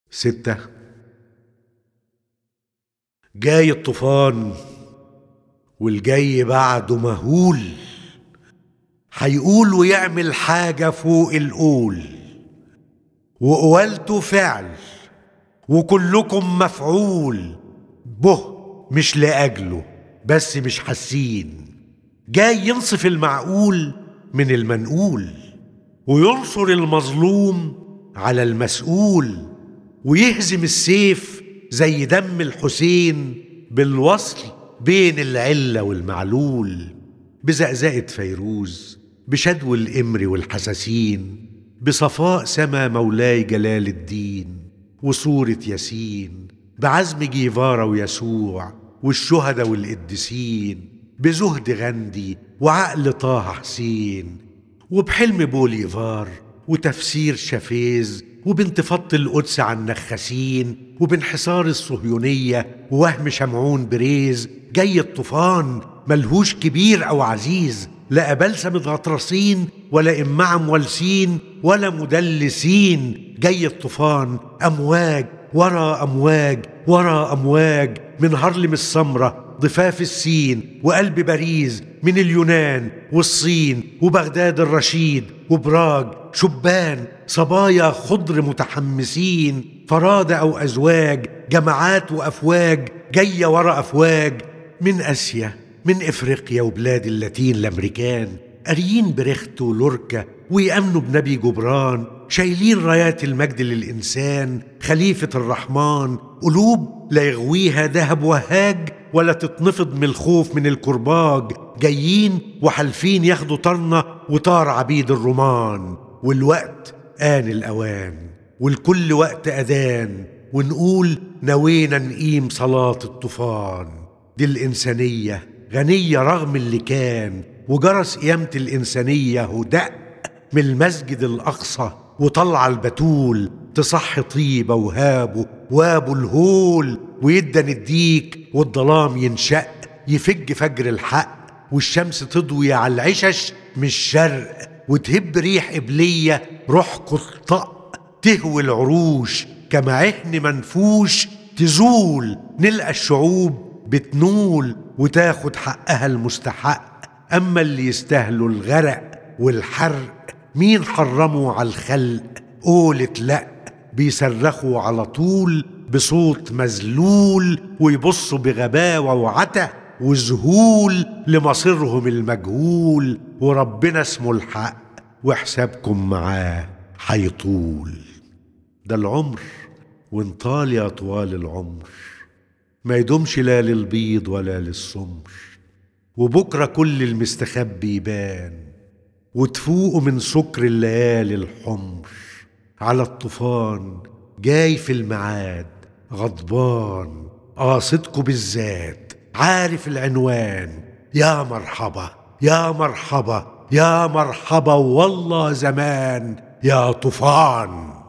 6. جاي الطوفان والجاي بعده مهول، هيقول ويعمل حاجة فوق القول، وقوالته فعل وكلكم مفعول به، مش لأجله بس مش حاسين. جاي ينصف المعقول من المنقول، وينصر المظلوم على المسؤول، ويهزم السيف زي دم الحسين بالوصل بين العلة والمعلول، بزقزقة فيروز، بشدو الإمر والحساسين، بصفاء سما مولاي جلال الدين، وصورة ياسين، بعزم جيفارا ويسوع والشهداء والقديسين، بزهد غندي وعقل طه حسين، وبحلم بوليفار وتفسير شافيز، وبانتفاضة القدس عن نخاسين، وبانحصار الصهيونية ووهم شمعون بريز. جاي الطوفان ملهوش كبير أو عزيز، لا بلسم غطرسين ولا إمع مولسين ولا مدلسين. جاي الطوفان أمواج ورا أمواج ورا أمواج، من هرلم السمرة ضفاف السين وقلب باريس، من اليونان والصين وبغداد الرشيد وبراج، شبان صبايا خضر متحمسين، فرادة أو أزواج، جماعات وأفواج جاية ورا أفواج، من آسيا من إفريقيا وبلاد اللاتين الأمريكان، قاريين بريخت ولوركا ويأمنوا بنبي جبران، شايلين رايات المجد للإنسان خليفة الرحمن، قلوب لا يغويها ذهب وهاج ولا تتنفض من الخوف من الكرباج، جايين وحالفين ياخدوا طرنا وطار عبيد الرومان. والوقت آن الأوان والكل وقت أذان، ونقول نوينا نقيم صلاة الطوفان. دي الإنسانية غنية رغم اللي كان، وجرس قيامة الإنسانية هدأ من المسجد الأقصى، وطلع البتول تصح طيبة وهابه وابو الهول، ويدن الديك والظلام ينشق، يفج فجر الحق والشمس تضوي على العشش من الشرق، وتهب ريح قبلية روحكوا الطق، تهوي العروش كما عهن منفوش، تزول نلقى الشعوب بتنول وتاخد حقها المستحق. أما اللي يستاهلوا الغرق والحرق مين حرموا على الخلق؟ قولت لأ، بيصرخوا على طول بصوت مذلول، ويبصوا بغباوة وعته وذهول لمصيرهم المجهول، وربنا اسمه الحق وحسابكم معاه حيطول. ده العمر وان طال يا طوال العمر، ما يدومش لا للبيض ولا للسمر، وبكرة كل المستخبي يبان، وتفوقوا من سكر الليالي الحمر. على الطوفان جاي في الميعاد غضبان، قاصدكوا بالذات عارف العنوان، يا مرحبا يا مرحبا يا مرحبا والله زمان يا طوفان.